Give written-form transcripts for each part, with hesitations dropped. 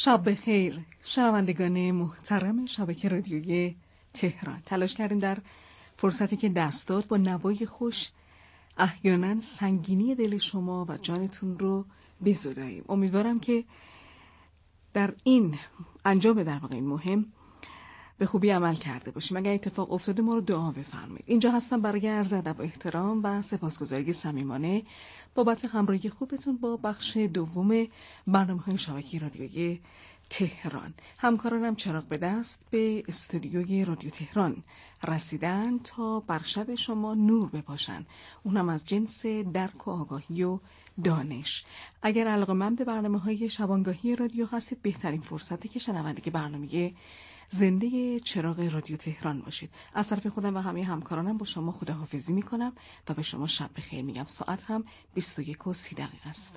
شب بخیر شنوندگان محترم شبکه رادیویی تهران. تلاش کردیم در فرصتی که دست داد با نوای خوش احیانا سنگینی دل شما و جانتون رو بزداییم. امیدوارم که در این انجام در واقع این مهم به خوبی عمل کرده باشیم. اگر اتفاق افتاده ما رو دعا بفرمایید. اینجا هستم برای عرض ادب و احترام و سپاسگزاری صمیمانه بابت همراهی خوبتون با بخش دوم برنامه‌های شبکه رادیویی تهران. همکارانم چراغ به دست به استودیوی رادیو تهران رسیدن تا بر شب شما نور بپاشن، اونم از جنس درک و آگاهی و دانش. اگر علاقه‌مند به برنامه‌های شبانگاهی رادیو هستید، بهترین فرصتی که شنوندگی برنامه زنده چراغ رادیو تهران باشید. از طرف خودم و همه همکارانم با شما خداحافظی میکنم و به شما شب بخیر میگم. ساعت هم 21:30 است.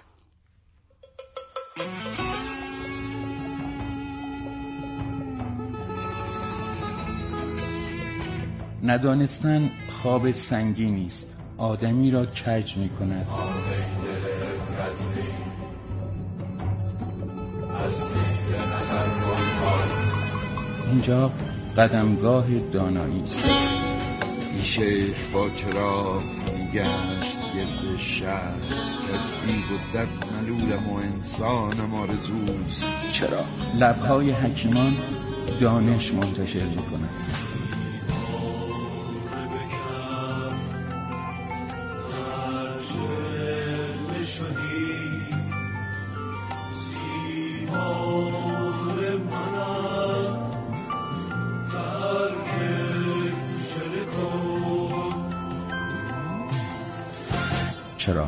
ندانستن خواب سنگینی است، آدمی را کج میکند. اینجا قدمگاه دانایی است. شیخ با چراغ میگشت گرد شهر، کشتی بودت ملولم و انسانم آرزوست. چرا لبهای حکیمان دانش منتشر میکند. چرا؟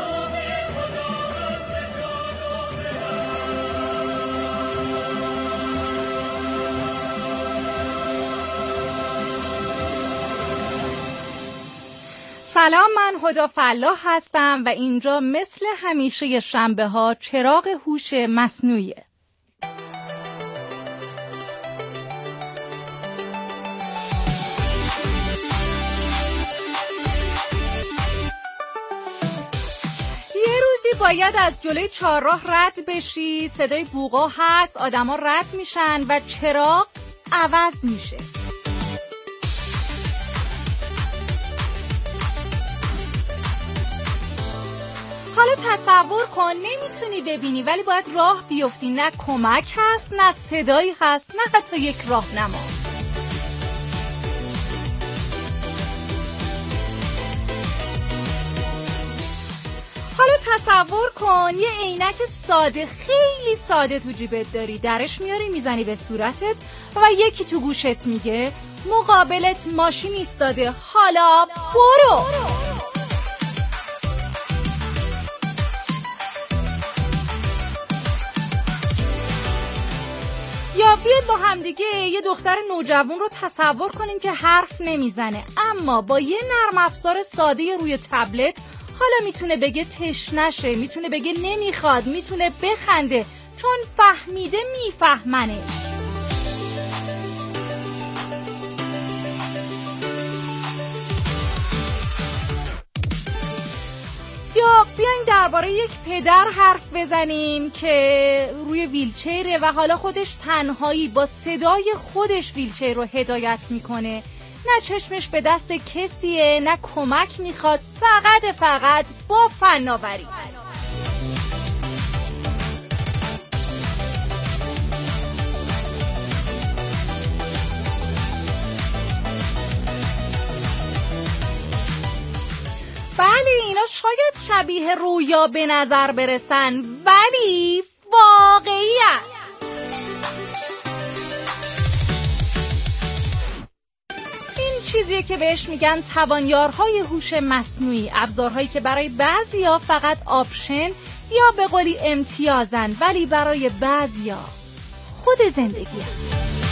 سلام، من هدی فلاح هستم و اینجا مثل همیشه شنبه ها چراغ هوش مصنوعیه. باید از جلوی چهارراه رد بشی، صدای بوقا هست، آدما رد میشن و چراغ عوض میشه. حالا تصور کن نمیتونی ببینی ولی باید راه بیفتی، نه کمک هست، نه صدایی هست، نه حتی یک راهنما. حالا تصور کن یه عینک ساده، خیلی ساده تو جیبت داری، درش میاری میزنی به صورتت و یکی تو گوشت میگه مقابلت ماشین ایستاده، حالا برو. یا بیاید با همدیگه یه دختر نوجوان رو تصور کنیم که حرف نمیزنه اما با یه نرم افزار ساده روی تبلت حالا میتونه بگه تشنشه، میتونه بگه نمیخواد، میتونه بخنده، چون فهمیده میفهمنه. یا بیاین درباره یک پدر حرف بزنیم که روی ویلچره و حالا خودش تنهایی با صدای خودش ویلچر رو هدایت میکنه، نه چشمش به دست کسیه، نه کمک میخواد، فقط با فناوری. بله اینا شاید شبیه رویا به نظر برسن ولی واقعیت. چیزیه که بهش میگن توانیارهای هوش مصنوعی، ابزارهایی که برای بعضیا فقط آپشن یا به قولی امتیازن ولی برای بعضیا خود زندگی هست.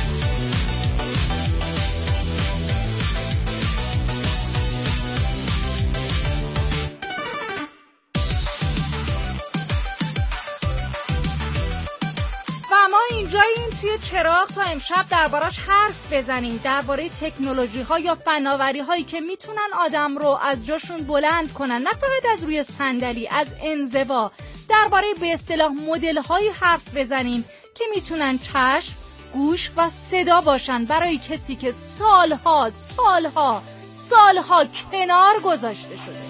اینجاییم توی چراغ تا امشب دربارش حرف بزنیم، درباره تکنولوژی ها یا فناوری هایی که میتونن آدم رو از جاشون بلند کنن، نه فقط از روی صندلی، از انزوا. درباره به اصطلاح مدل هایی حرف بزنیم که میتونن چشم، گوش و صدا باشن برای کسی که سالها کنار گذاشته شده.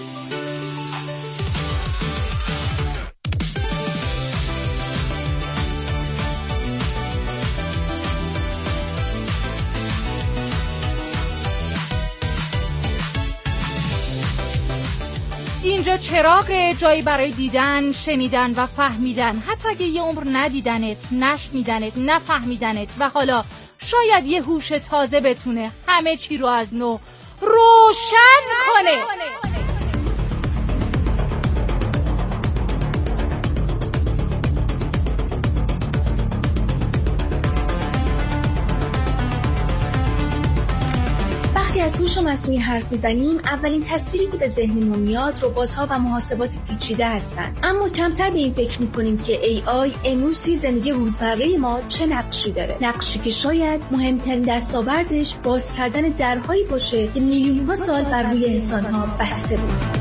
اینجا چراغ، جایی برای دیدن، شنیدن و فهمیدن، حتی اگه یه عمر ندیدنت، نشنیدنت، نفهمیدنت و حالا شاید یه هوش تازه بتونه همه چی رو از نو روشن کنه. وقتی از هوش مصنوعی حرف میزنیم اولین تصویری که به ذهنمون میاد ربات‌ها و محاسبات پیچیده هستن، اما کمتر به این فکر میکنیم که AI امروز توی زندگی روزمره ما چه نقشی داره، نقشی که شاید مهمترین دستاوردش باز کردن درهایی باشه که میلیون‌ها سال بر روی انسان‌ها بسته بود.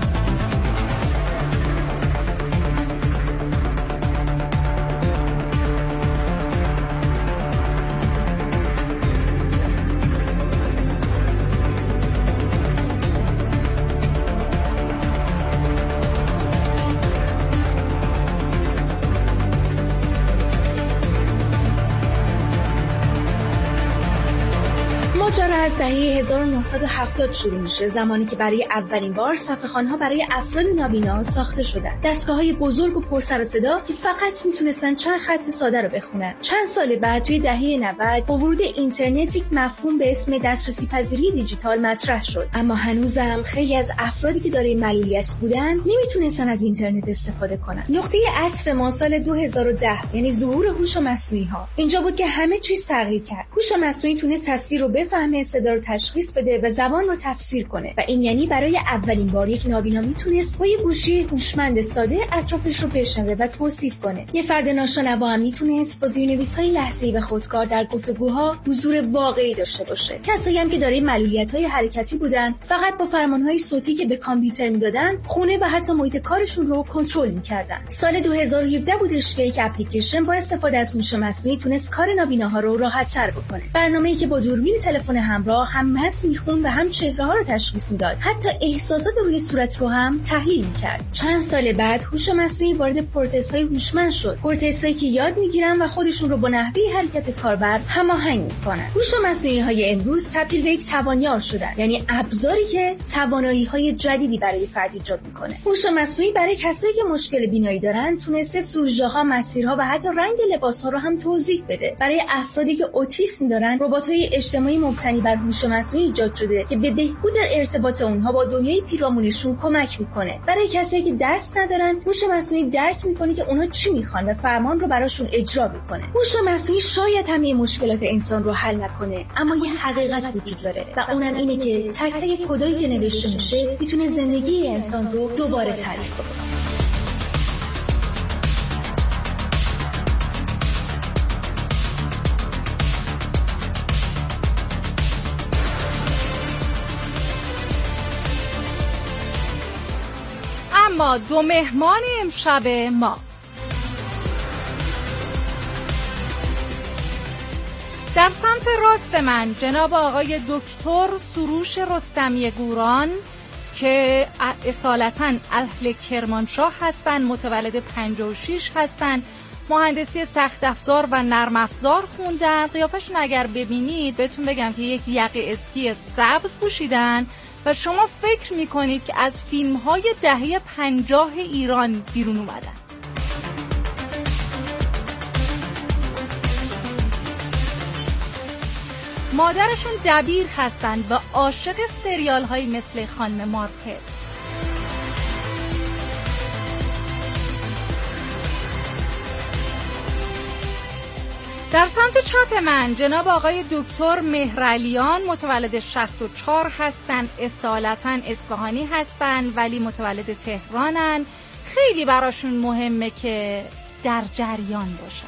ماجرا از دهه 1970 شروع میشه، زمانی که برای اولین بار صفحه‌خوان‌ها برای افراد نابینا ساخته شدن. دستگاه‌های بزرگ و پر سر و صدا که فقط میتونستن چند خط ساده رو بخونن. چند سال بعد توی دهه 90 با ورود اینترنت یک مفهوم به اسم دسترسی پذیری دیجیتال مطرح شد، اما هنوزم خیلی از افرادی که دارای معلولیت بودن نمیتونستن از اینترنت استفاده کنن. نقطه عطف ما سال 2010 یعنی ظهور هوش مصنوعی‌ها اینجا بود که همه چیز تغییر کرد. هوش مصنوعی تونست تصویر رو بفهمه، صدا رو تشخیص بده و زبان رو تفسیر کنه و این یعنی برای اولین بار یک نابینا میتونست با یه گوشی هوشمند ساده اطرافش رو بشنوه و توصیف کنه. یه فرد ناشنوا هم میتونست با زیرنویس‌های لحظه‌ای و خودکار در گفتگوها حضور واقعی داشته باشه. کسایی هم که دارای معلولیت‌های حرکتی بودن فقط با فرمان‌های صوتی که به کامپیوتر میدادن خونه و حتی محیط کارشون رو کنترل می‌کردن. سال 2017 بودش که یک اپلیکیشن با استفاده از هوش مصنوعی تونست کار نابیناها رو راحت‌تر بکنه. برنامه‌ای که با دوربین تلفن همراه هم متن میخون و هم چهره‌ها رو تشخیص میداد، حتی احساسات روی صورت رو هم تحلیل میکرد. چند سال بعد هوش مصنوعی وارد پروتزهای هوشمند شد، پروتزهایی که یاد میگیرن و خودشون رو با نحوه حرکت کاربر هماهنگ میکنن. هوش مصنوعی‌های امروز تبدیل به یک توانیار شدن، یعنی ابزاری که توانایی‌های جدیدی برای فرد ایجاد میکنه. هوش مصنوعی برای کسایی که مشکل بینایی دارن تونسته سوژه‌ها، مسیرها و حتی رنگ لباس‌ها رو هم توضیح بده. برای افرادی که اوتیسم دارن ربات‌های اجتماعی مبتنی بر هوش مصنوعی ایجاد شده که به بهبود ارتباط اونها با دنیای پیرامونشون کمک میکنه. برای کسایی که دست ندارن هوش مصنوعی درک میکنه که اونا چی میخوان و فرمان رو براشون اجرا میکنه. هوش مصنوعی شاید همه مشکلات انسان رو حل نکنه، اما یه حقیقت وجود داره و اونم اینه که تک تک کدایی که نوشته میشه میتونه زندگی انسان رو دوباره تعریف کنه. اما دو مهمان امشب ما در سمت راست من جناب آقای دکتر سروش رستمی گوران که اصالتاً اهل کرمانشاه هستن، متولد 56 هستن، مهندسی سخت افزار و نرم افزار خوندن. قیافشون اگر ببینید بهتون بگم که یک یقه اسکی سبز پوشیدن و شما فکر میکنید که از فیلم‌های دهه 50 ایران بیرون اومدن. مادرشون دبیر هستن و عاشق سریال‌هایی مثل خانم مارپل. در سمت چپ من جناب آقای دکتر مهرعلیان متولد 64 هستن، اصالتاً اصفهانی هستن ولی متولد تهرانن. خیلی براشون مهمه که در جریان باشن.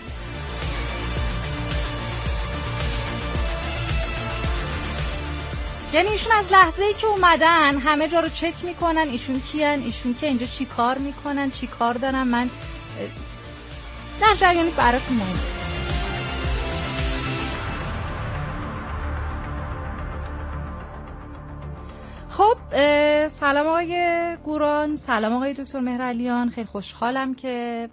یعنی ایشون از لحظه‌ای که اومدن همه جا رو چک میکنن ایشون کیان، ایشون که اینجا چی کار میکنن، چی کار دارن. من در جریانی براشون مهمه. سلام آقای گوران، سلام آقای دکتر مهرعلیان. خیلی خوشحالم که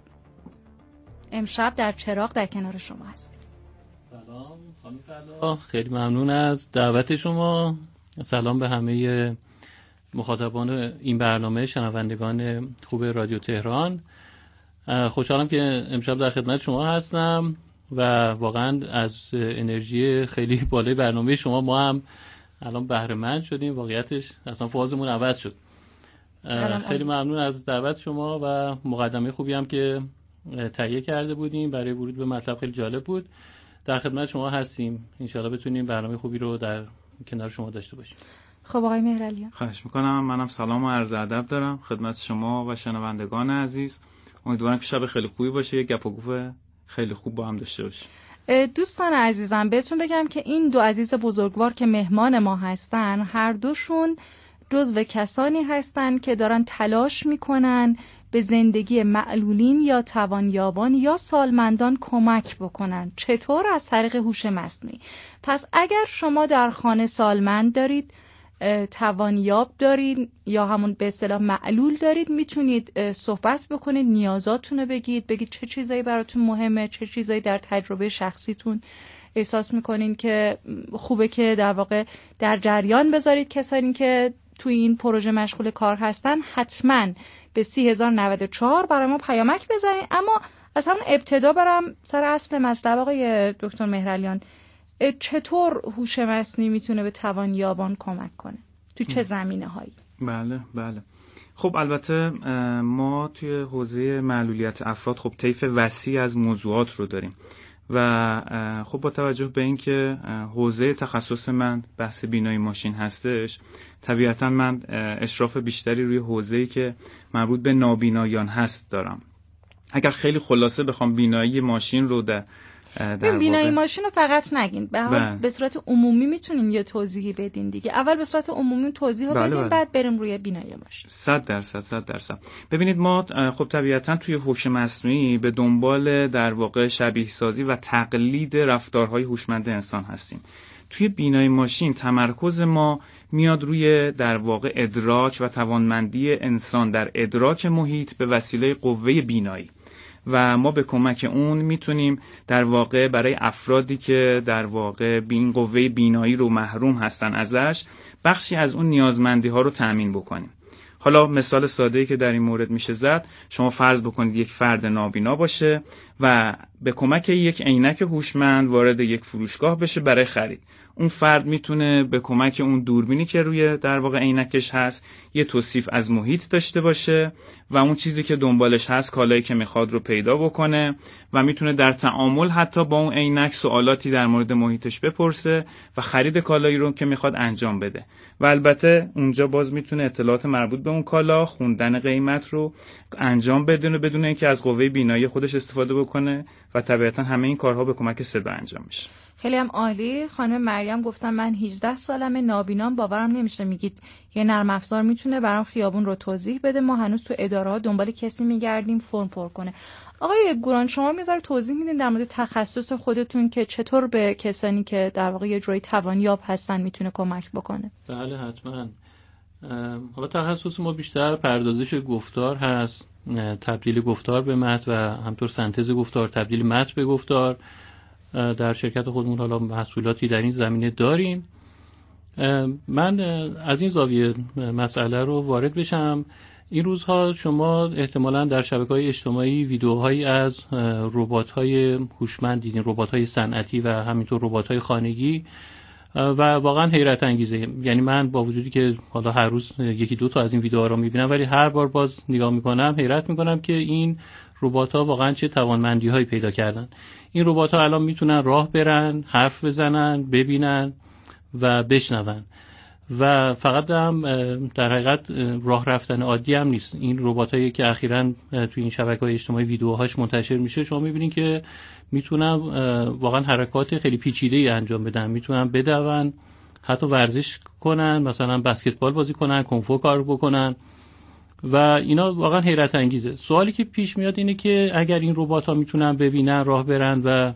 امشب در چراغ در کنار شما هستیم. سلام خانم فردا، خیلی ممنون از دعوت شما. سلام به همه مخاطبان این برنامه، شنوندگان خوب رادیو تهران. خوشحالم که امشب در خدمت شما هستم و واقعا از انرژی خیلی بالای برنامه شما ما هم الان بهره مند شدیم. واقعیتش اصلا فازمون عوض شد. خیلی ممنون از دعوت شما و مقدمه خوبی هم که تهیه کرده بودیم برای ورود به مطلب. خیلی جالب بود. در خدمت شما هستیم. انشالله بتونیم برنامه خوبی رو در کنار شما داشته باشیم. خب آقای مهرعلیان، خواهش میکنم. منم سلام و عرض ادب دارم خدمت شما و شنوندگان عزیز. امیدوارم که شب خیلی خوبی باشه، یک گپ و گفت خیلی خوب با هم داشته باشیم. دوستان عزیزم بهتون بگم که این دو عزیز بزرگوار که مهمان ما هستن، هر دوشون جزو کسانی هستن که دارن تلاش میکنن به زندگی معلولین یا توانیابان یا سالمندان کمک بکنن. چطور؟ از طریق هوش مصنوعی. پس اگر شما در خانه سالمند دارید، توانیاب دارید یا همون به اصطلاح معلول دارید، میتونید صحبت بکنید، نیازاتون رو بگید چه چیزایی براتون مهمه، چه چیزایی در تجربه شخصیتون احساس میکنین که خوبه که در واقع در جریان بذارید. کسانی که توی این پروژه مشغول کار هستن حتما به 30,094 برای ما پیامک بزنید. اما از همون ابتدا برم سر اصل مطلب. آقای دکتر مهرعلیان، چطور هوش مصنوعی میتونه به توانیابان کمک کنه؟ تو چه زمینه‌هایی؟ بله. خب البته ما توی حوزه معلولیت افراد خب طیف وسیع از موضوعات رو داریم و خب با توجه به اینکه حوزه تخصص من بحث بینایی ماشین هستش، طبیعتا من اشراف بیشتری روی حوزه‌ای که مربوط به نابینایان هست دارم. اگر خیلی خلاصه بخوام بینایی ماشین رو در بینایی ماشین رو فقط نگین، به صورت عمومی میتونین یه توضیحی بدین دیگه. اول به صورت عمومی توضیح رو بدین، بعد بریم روی بینایی ماشین. 100%. ببینید ما خب طبیعتا توی هوش مصنوعی به دنبال در واقع شبیه سازی و تقلید رفتارهای هوشمند انسان هستیم. توی بینایی ماشین تمرکز ما میاد روی در واقع ادراک و توانمندی انسان در ادراک محیط به وسیله قوه بینایی و ما به کمک اون میتونیم در واقع برای افرادی که در واقع این قوه بینایی رو محروم هستن ازش، بخشی از اون نیازمندی ها رو تأمین بکنیم. حالا مثال ساده‌ای که در این مورد میشه زد، شما فرض بکنید یک فرد نابینا باشه و به کمک یک عینک هوشمند وارد یک فروشگاه بشه برای خرید. اون فرد میتونه به کمک اون دوربینی که روی در واقع عینکش هست یه توصیف از محیط داشته باشه و اون چیزی که دنبالش هست، کالایی که میخواد رو پیدا بکنه و میتونه در تعامل حتی با اون عینک سوالاتی در مورد محیطش بپرسه و خرید کالایی رو که میخواد انجام بده. و البته اونجا باز میتونه اطلاعات مربوط به اون کالا، خوندن قیمت رو انجام بده بدون اینکه از قوه بینایی خودش استفاده بکنه و طبیعتا همه این کارها به کمک صدا انجام میشه. خیلی هم عالی. خانم مریم گفتم من 18 سالمه، نابینام، باورم نمیشه میگید یه نرم افزار میتونه برام خیابون رو توضیح بده. ما هنوز تو اداره ها دنبال کسی میگردیم فرم پر کنه. آقای گوران شما میذاره توضیح میدین در مورد تخصص خودتون که چطور به کسانی که در واقع یه جوری توانیاب هستن میتونه کمک بکنه؟ بله حتما. حالا تخصص ما بیشتر پردازش گفتار هست، تبدیل گفتار به متن و همطور سنتز گفتار، تبدیل متن به گفتار. در شرکت خودمون حالا محصولاتی در این زمینه داریم. من از این زاویه مسئله رو وارد بشم. این روزها شما احتمالاً در شبکه‌های اجتماعی ویدیوهایی از ربات‌های هوشمند دیدین، ربات‌های صنعتی و همینطور ربات‌های خانگی و واقعا حیرت انگیزه. یعنی من با وجودی که حالا هر روز یکی دو تا از این ویدیوها رو می‌بینم، ولی هر بار باز نگاه می‌کنم حیرت می‌کنم که این ربات‌ها واقعا چه توانمندی‌هایی پیدا کردن. این ربات‌ها الان میتونن راه برن، حرف بزنن، ببینن و بشنون و فقط هم در حقیقت راه رفتن عادی هم نیست. این رباتایی که اخیراً توی این شبکه‌های اجتماعی ویدیوهاش منتشر میشه، شما میبینید که میتونن واقعا حرکات خیلی پیچیده‌ای انجام بدن، میتونن بدون، حتی ورزش کنن، مثلا بسکتبال بازی کنن، کنفو کار بکنن و اینا واقعا حیرت انگیزه. سوالی که پیش میاد اینه که اگر این ربات‌ها میتونن ببینن، راه برن و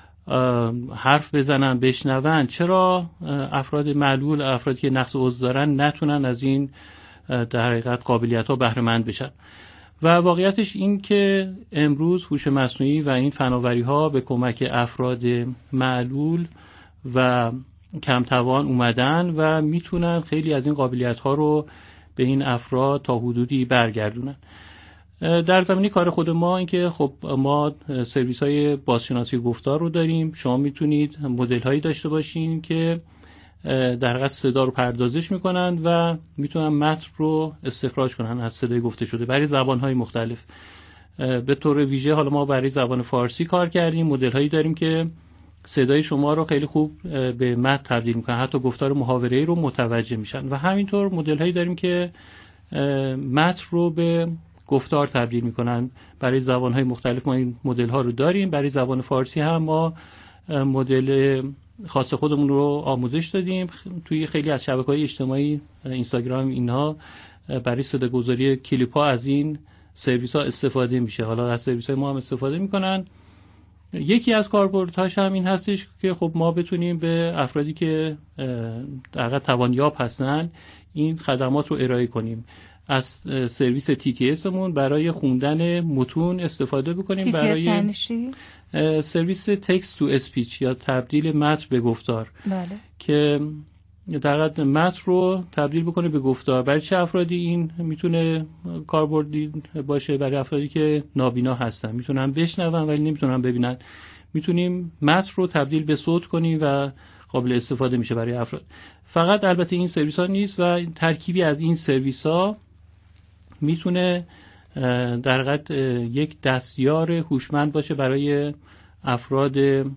حرف بزنن، بشنون، چرا افراد معلول، افرادی که نقص عضو دارن نتونن از این در حقیقت قابلیت‌ها بهره مند بشن. و واقعیتش این که امروز هوش مصنوعی و این فناوری‌ها به کمک افراد معلول و کم توان اومدن و میتونن خیلی از این قابلیت‌ها رو به این افراد تا حدودی برگردونن. در زمینه کار خود ما این که خب ما سرویس‌های بازشناسی گفتار رو داریم. شما میتونید مدل‌هایی داشته باشین که در حقیقت صدا رو پردازش میکنن و میتونن متن رو استخراج کنن از صدای گفته شده برای زبان‌های مختلف. به طور ویژه حالا ما برای زبان فارسی کار کردیم، مدل‌هایی داریم که صدای شما رو خیلی خوب به متن تبدیل میکنن، حتی گفتار محاوره‌ای رو متوجه میشن. و همینطور مدل‌هایی داریم که متن رو به گفتار تبدیل میکنن. برای زبان‌های مختلف ما این مدل‌ها رو داریم. برای زبان فارسی هم ما مدل خاص خودمون رو آموزش دادیم. توی خیلی از شبکه‌های اجتماعی، اینستاگرام، اینها برای صداگذاری کلیپ‌ها از این سرویس‌ها استفاده میشه. حالا از سرویس‌های ما هم استفاده میکنن. یکی از کاربردهاش هم این هستش که خب ما بتونیم به افرادی که در واقع توانیاب هستن این خدمات رو ارائه کنیم. از سرویس TTS مون برای خوندن متون استفاده بکنیم. برای سرویس تکست تو اسپیچ یا تبدیل متن به گفتار. بله. که در حقیقت متن رو تبدیل بکنه به گفتار. برای چه افرادی این میتونه کاربردی باشه؟ برای افرادی که نابینا هستن، میتونن بشنون ولی نمیتونن ببینن. میتونیم متن رو تبدیل به صوت کنیم و قابل استفاده میشه برای افراد. فقط البته این سرویس ها نیست و ترکیبی از این سرویس ها میتونه در حقیقت یک دستیار هوشمند باشه برای افراد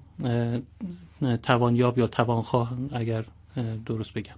توانیاب یا توانخواه، اگر درست بگم.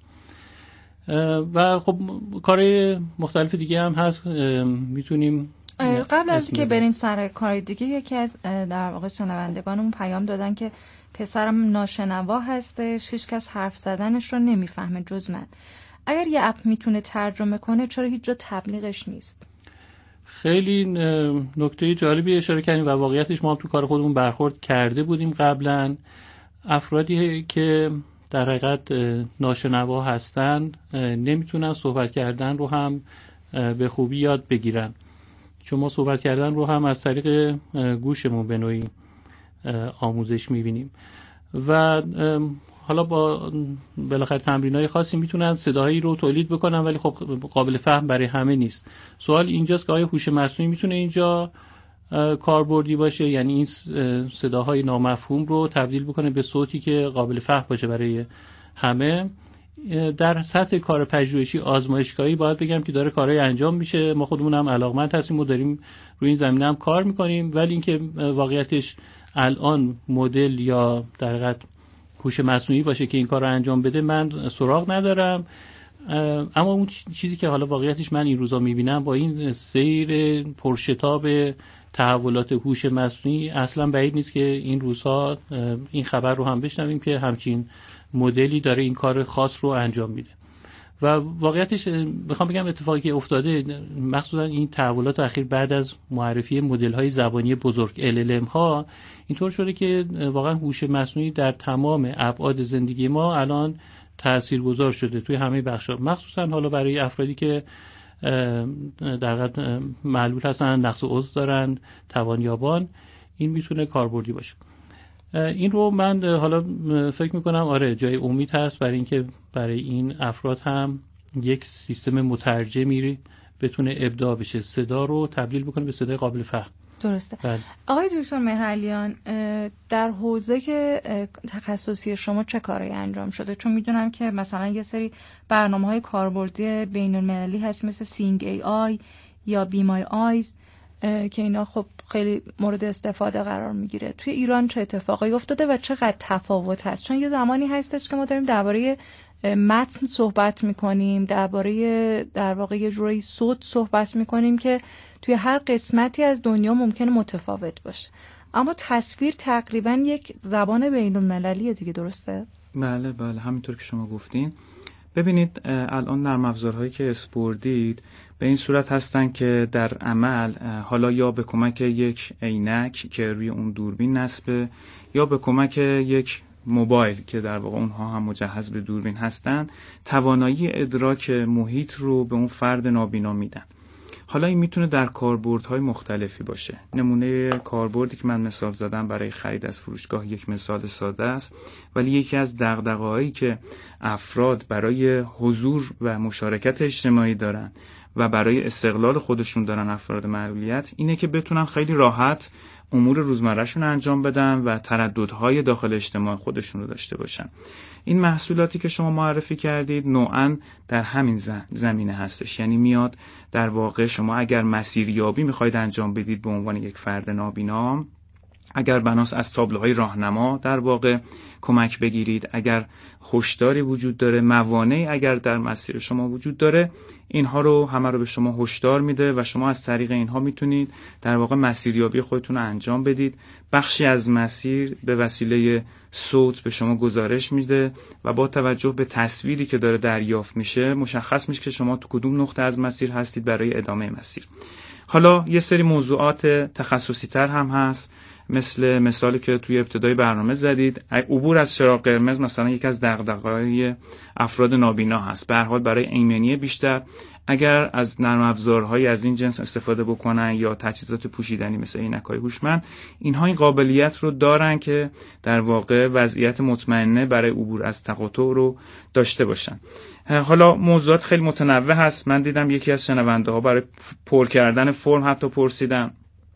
و خب کارهای مختلف دیگه هم هست میتونیم. قبل از که بریم سر کار دیگه، یکی از در واقع شنوندگانمون پیام دادن که پسرم ناشنوا هستش، هیچ کس حرف زدنش رو نمیفهمه جز من. اگر یه اپ میتونه ترجمه کنه چرا هیچ جا تبلیغش نیست؟ خیلی نکته جالبی اشاره کردیم و واقعیتش ما هم تو کار خودمون برخورد کرده بودیم قبلا. افرادی که در حقیقت ناشنوا هستن نمیتونن صحبت کردن رو هم به خوبی یاد بگیرن، چون ما صحبت کردن رو هم از طریق گوشمون به نوعی آموزش میبینیم و حالا با بالاخره تمرینای خاصی میتونن صداهایی رو تولید بکنن، ولی خب قابل فهم برای همه نیست. سوال اینجاست که آیا هوش مصنوعی میتونه اینجا کاربردی باشه، یعنی این صداهای نامفهوم رو تبدیل بکنه به صوتی که قابل فهم باشه برای همه؟ در سطح کار پژوهشی آزمایشگاهی باید بگم که داره کارهای انجام میشه. ما خودمون هم علاقمند هستیم و داریم روی این زمینه هم کار میکنیم، ولی اینکه واقعیتش الان مدل یا در حقیقت هوش مصنوعی باشه که این کار رو انجام بده من سراغ ندارم. اما اون چیزی که حالا واقعیتش من این روزا میبینم با این سیر پرشتاب تحولات هوش مصنوعی اصلا بعید نیست که این روزها این خبر رو هم بشنویم که همچین مدلی داره این کار خاص رو انجام میده. و واقعیتش بخوام بگم اتفاقی که افتاده مخصوصا این تحولات اخیر بعد از معرفی مدل‌های زبانی بزرگ LLM ها اینطور شده که واقعا هوش مصنوعی در تمام ابعاد زندگی ما الان تاثیرگذار شده توی همه بخش‌ها، مخصوصا حالا برای افرادی که در واقع معلول هستن، نقص عضو دارن، توانیابان، این میتونه کاربردی باشه. این رو من حالا فکر میکنم آره جای امید هست برای اینکه برای این افراد هم یک سیستم مترجمی بتونه ابداع بشه، صدا رو تبدیل بکنه به صدای قابل فهم. درسته. بله. آقای دکتر مهرعلیان، در حوزه که تخصصی شما چه کاری انجام شده؟ چون میدونم که مثلا یه سری برنامه‌های کاربردی بین‌المللی هست مثل سینگ ای آی یا بی مای آیز که اینا خب خیلی مورد استفاده قرار میگیره. توی ایران چه اتفاقی افتاده و چقدر تفاوت هست؟ چون یه زمانی هستش که ما داریم درباره متن صحبت میکنیم، درباره در واقع یه جوری صوت صحبت میکنیم که توی هر قسمتی از دنیا ممکنه متفاوت باشه، اما تصویر تقریبا یک زبان بین‌المللیه دیگه، درسته؟ بله همینطور که شما گفتین. ببینید الان نرم افزارهایی که اسپوردید به این صورت هستن که در عمل حالا یا به کمک یک عینک که روی اون دوربین نصبه یا به کمک یک موبایل که در واقع اونها هم مجهز به دوربین هستن توانایی ادراک محیط رو به اون فرد نابینا میدن. حالا این میتونه در کاربردهای مختلفی باشه. نمونه کاربردی که من مثال زدم برای خرید از فروشگاه یک مثال ساده است، ولی یکی از دغدغه‌هایی که افراد برای حضور و مشارکت اجتماعی دارن و برای استقلال خودشون دارن، افراد معلولیت، اینه که بتونن خیلی راحت امور روزمرهشون انجام بدن و ترددهای داخل اجتماع خودشون رو داشته باشن. این محصولاتی که شما معرفی کردید نوعاً در همین زمینه هستش. یعنی میاد در واقع شما اگر مسیریابی میخواید انجام بدید به عنوان یک فرد نابینا، اگر بناس از تابلوهای راهنما در واقع کمک بگیرید، اگر هشداری وجود داره، موانعی اگر در مسیر شما وجود داره، اینها رو همه رو به شما هشدار میده و شما از طریق اینها میتونید در واقع مسیریابی خودتون رو انجام بدید. بخشی از مسیر به وسیله صوت به شما گزارش میده و با توجه به تصویری که داره دریافت میشه مشخص میشه که شما تو کدوم نقطه از مسیر هستید برای ادامه مسیر. حالا یه سری موضوعات تخصصی تر هم هست، مثل مثالی که توی ابتدای برنامه زدید، عبور از چراغ قرمز مثلا یکی از دغدغه‌های افراد نابینا هست. به هر حال برای ایمنی بیشتر اگر از نرم افزارهای از این جنس استفاده بکنن یا تجهیزات پوشیدنی مثل عینک‌های هوشمند، اینها این قابلیت رو دارن که در واقع وضعیت مطمئنه برای عبور از تقاطع رو داشته باشن. حالا موضوعات خیلی متنوع هست. من دیدم یکی از شنونده‌ها برای پر کردن فرم حتی پرسیدن.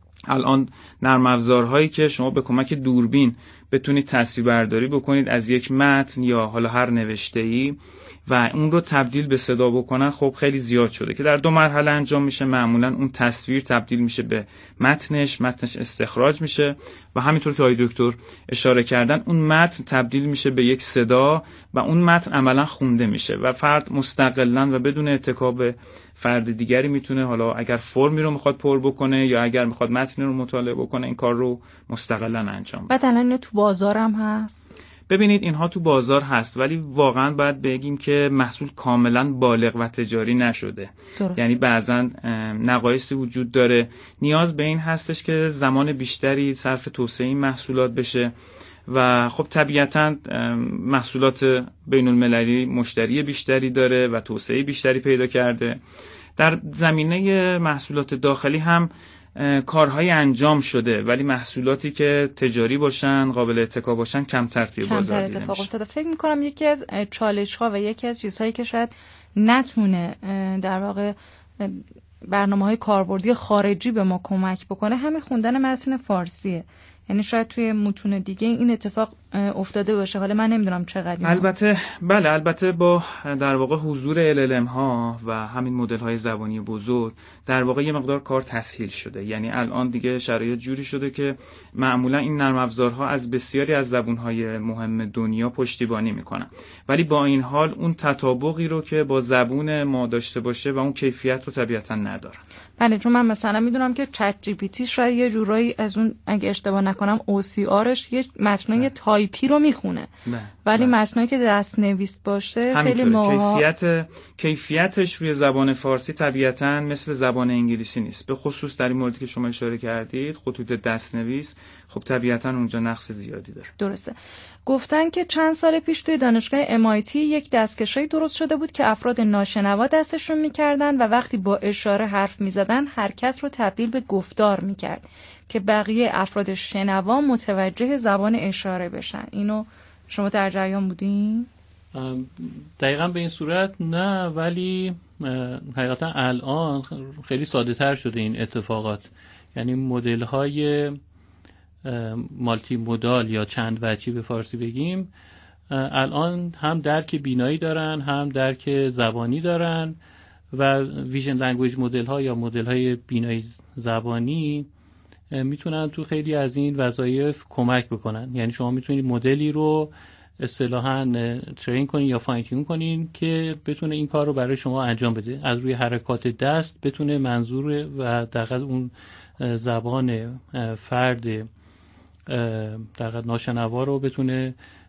الان نرم افزارهایی که شما به کمک دوربین بتونید تصویربرداری بکنید از یک متن یا حالا هر نوشته‌ای و اون رو تبدیل به صدا بکنن، خب خیلی زیاد شده که در 2 مرحله انجام میشه. معمولا اون تصویر تبدیل میشه به متنش استخراج میشه و همینطور که آقای دکتر اشاره کردن اون متن تبدیل میشه به یک صدا و اون متن عملا خونده میشه و فرد مستقلاً و بدون اتکا به فرد دیگری میتونه، حالا اگر فرمی رو میخواد پر بکنه یا اگر میخواد متن رو مطالعه بکنه، این کار رو مستقلاً انجام بده. بعد الان تو بازارم هست. ببینید اینها تو بازار هست، ولی واقعا باید بگیم که محصول کاملا بالغ و تجاری نشده. درست. یعنی بعضا نقایصی وجود داره، نیاز به این هستش که زمان بیشتری صرف توسعه این محصولات بشه و خب طبیعتاً محصولات بین المللی مشتری بیشتری داره و توسعه بیشتری پیدا کرده. در زمینه محصولات داخلی هم کارهای انجام شده، ولی محصولاتی که تجاری باشن، قابل اتکا باشن، کمتر توی بازار دیده اتفاق میشه. افتاده. فکر میکنم یکی از چالش‌ها و یکی از چیزهایی که شاید نتونه در واقع برنامه‌های کاربردی خارجی به ما کمک بکنه همین خوندن متن فارسیه. یعنی شاید توی متون دیگه این اتفاق افتاده باشه، حالا من نمیدونم چقدر. البته با در واقع حضور LLM ها و همین مدل های زبانی بزرگ در واقع یه مقدار کار تسهیل شده. یعنی الان دیگه شرایط جوری شده که معمولا این نرم افزارها از بسیاری از زبان‌های مهم دنیا پشتیبانی میکنن، ولی با این حال اون تطابقی رو که با زبون ما داشته باشه و اون کیفیت رو طبیعتا ندارن. بله، چون من مثلا میدونم که چت جی پی تی شاید یه جورایی از اون، اگه اشتباه نکنم، OCRش یه متنای تایپی رو میخونه، ولی متنایی که دست نویس باشه خیلی کیفیتش روی زبان فارسی طبیعتاً مثل زبان انگلیسی نیست، به خصوص در این موردی که شما اشاره کردید خطوط دست نویس خب طبیعتاً اونجا نقص زیادی داره. درسته. گفتن که چند سال پیش توی دانشگاه MIT یک دستکشی درست شده بود که افراد ناشنوا دستشون میکردن و وقتی با اشاره حرف میزدن حرکت رو تبدیل به گفتار میکرد که بقیه افراد شنوا متوجه زبان اشاره بشن. اینو شما در جریان بودین؟ دقیقا به این صورت نه، ولی حقیقتا الان خیلی ساده تر شده این اتفاقات. یعنی مدل های مالتی مودال یا چند وجهی به فارسی بگیم الان هم درک بینایی دارن هم درک زبانی دارن و ویژن لنگویج مدل ها یا مدل های بینایی زبانی میتونن تو خیلی از این وظایف کمک بکنن. یعنی شما میتونید مدلی رو اصطلاحاً ترین کنین یا فاین تیون کنین که بتونه این کار رو برای شما انجام بده، از روی حرکات دست بتونه منظور و دقیقاً اون زبان فرد در ناشنوا رو بتونه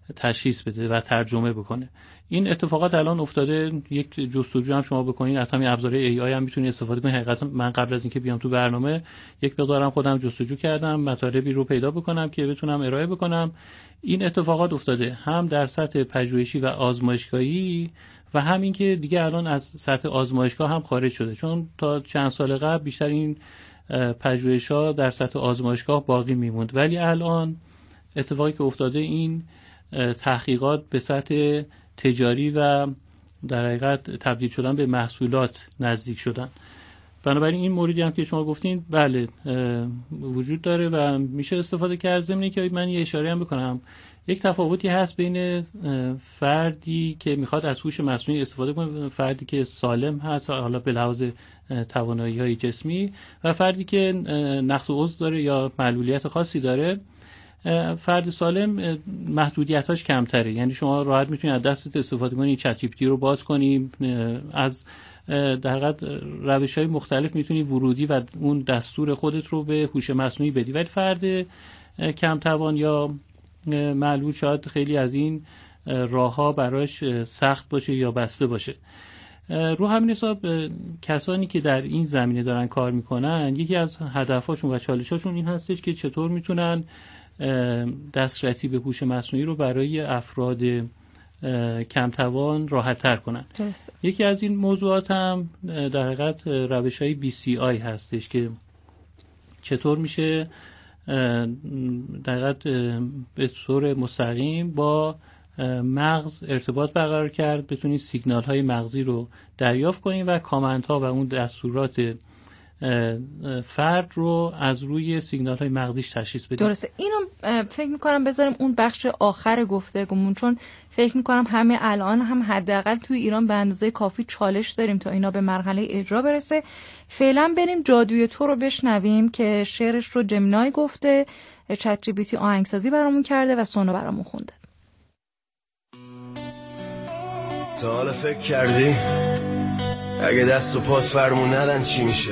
تشخیص بده و ترجمه بکنه. این اتفاقات الان افتاده. یک جستجو هم شما بکنید از همین ابزار AI هم میتونید استفاده کنید. حقیقتا من قبل از اینکه بیام تو برنامه یک مقدارم خودم جستجو کردم، مطالبی رو پیدا بکنم که بتونم ارائه بکنم. این اتفاقات افتاده هم در سطح پژوهشی و آزمایشگاهی و همین که دیگه الان از سطح آزمایشگاه هم خارج شده، چون تا چند سال قبل بیشتر این پژوهش‌ها در سطح آزمایشگاه باقی میموند، ولی الان اتفاقی که افتاده این تحقیقات به سطح تجاری و در حقیقت تبدیل شدن به محصولات نزدیک شدن. بنابراین این موردی هم که شما گفتین بله وجود داره و میشه استفاده کرد. ضمن که من یه اشاره هم بکنم، یک تفاوتی هست بین فردی که میخواد از هوش مصنوعی استفاده کنه، فردی که سالم هست حالا به لحاظ توانایی‌های جسمی، و فردی که نقص عضو داره یا معلولیت خاصی داره. فرد سالم محدودیتاش کمتره، یعنی شما راحت میتونید از دستت استفاده کنید، چت جی پی تی رو باز کنید، از در حقیقت روش‌های مختلف میتونید ورودی و اون دستور خودت رو به هوش مصنوعی بدی. ولی فرد کم توان یا معلول شاید خیلی از این راه‌ها براش سخت باشه یا بسته باشه. رو همین حساب کسانی که در این زمینه دارن کار میکنن، یکی از هدفهاشون و چالشاشون این هستش که چطور میتونن دسترسی به هوش مصنوعی رو برای افراد کم توان راحت تر کنن. یکی از این موضوعات هم در حقیقت روش‌های BCI هستش که چطور میشه در حقیقت به طور مستقیم با مغز ارتباط برقرار کرد، بتونید سیگنال های مغزی رو دریافت کنید و کامنت ها و اون دستورات فرد رو از روی سیگنال های مغزیش تشخیص بدید. درسته. اینو فکر میکنم بذاریم اون بخش آخر گفتگومون، چون فکر میکنم همه الان هم حداقل توی ایران به اندازه کافی چالش داریم تا اینا به مرحله اجرا برسه. فعلا بریم جادوی تو رو بشنویم که شعرش رو جمینای گفته، چت جی پی تی آهنگسازی برامون کرده و سونا برامون خونده. تا حالا فکر کردی اگه دست و پات فرمون ندن چی میشه؟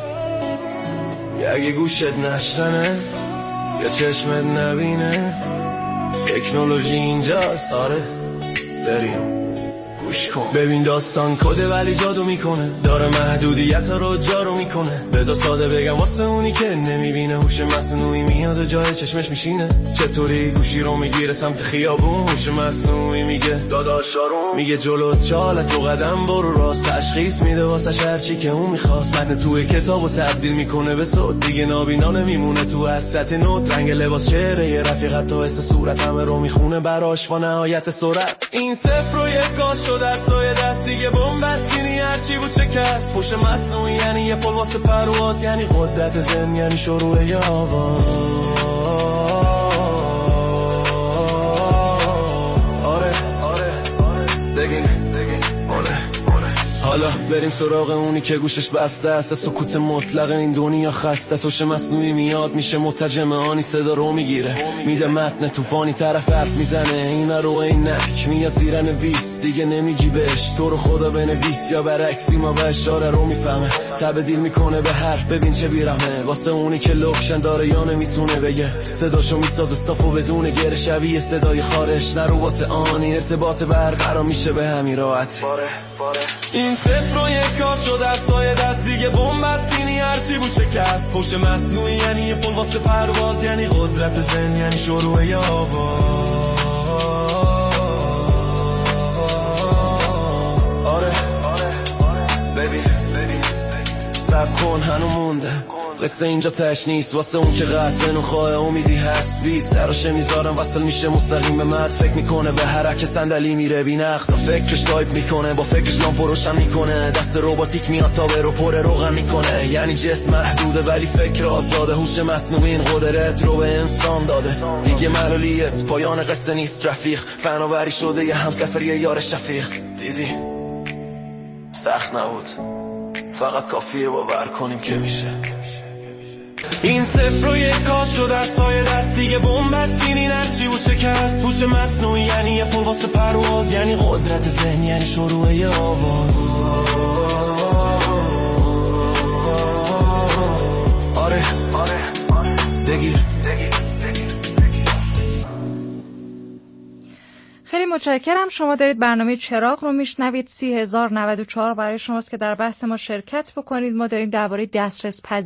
یا اگه گوشت نشنه یا چشمت نبینه؟ تکنولوژی اینجاست، آره بریم گوش کن. ببین داستان کده ولی جادو میکنه، داره محدودیت رو جارو میکنه. بذار ساده بگم واسه اونی که نمیبینه، هوش مصنوعی میاد و جای چشمش میشینه. چطوری گوشی رو میگیره سمت خیابون، هوش مصنوعی میگه داداش آروم، میگه جلوت چال از 2 قدم برو راست، تشخیص میده واسه هرچی که اون میخواست. متن توی کتابو تبدیل میکنه به صوت، دیگه نابینا نمیمونه تو وسط نوت. رنگ لباس چهره یه رفیقت تا حس صورت همه رو میخونه براش با نهایت سرعت. این 0 و 1 دستای دست دیگه بمبستینی هرچی بود شکست. هوش مصنوعی یعنی یه پل واسه پرواز، یعنی قدرت ذهن، یعنی شروع یه آواز. آره بگین حالا بریم سراغ اونی که گوشش بسته است، سکوت مطلق این دنیا خسته. هوش مصنوعی میاد میشه مترجم آنی، صدا رو میگیره میده متن طوفانی، طرف حرف میزنه اینا رو اینک میاد زیر نویس، دیگه نمیگی بهش تو رو خدا بنویس یا برعکس، ما به اشاره رو میفهمه تبدیل میکنه به حرف. ببین چه بیرحمه واسه اونی که لوکشن داره یا نمیتونه بگه، صداشو میسازه صافو بدون گره، شبیه صدای خارش نه ربات آنی، ارتباط برقرار میشه به همین راحت. این 0 و 1 شد دستای دست دیگه بمبستینی هرچی بود شکست. هوش مصنوعی یعنی یه پل واسه پرواز، یعنی قدرت ذهن، یعنی شروع یه آواز. آره ببین سب کن هنو مونده قصه اینجا تش نیست، واسه اون که قطع نخواه امیدی هست. 20 سراشه میذارم وصل میشه مستقیم به مد، فکر میکنه به حرکت صندلی میره بی نقص، فکرش تایپ میکنه با فکرش لامپو روشن میکنه، دست روباتیک میاد تا به رو پر روغن میکنه. یعنی جسم محدوده ولی فکر آزاده، هوش مصنوعی این قدرت رو به انسان داده. دیگه معلولیت پایان قصه نیست رفیق، فناوری شده یه همسفر یه یار شفیق. دیدی سخت نبود، فقط کافیه باور کنیم که میشه. این 0 و 1 شد دستای دست دیگه بمبستینی هرچی بود شکست. هوش مصنوعی یعنی یه پل واسه پرواز، یعنی قدرت ذهن، یعنی شروع یه آواز. آره بگیر متشکرم. شما دارید برنامه چراغ رو میشنوید. 30,094 برای شماست که در بحث ما شرکت بکنید. ما داریم درباره دسترس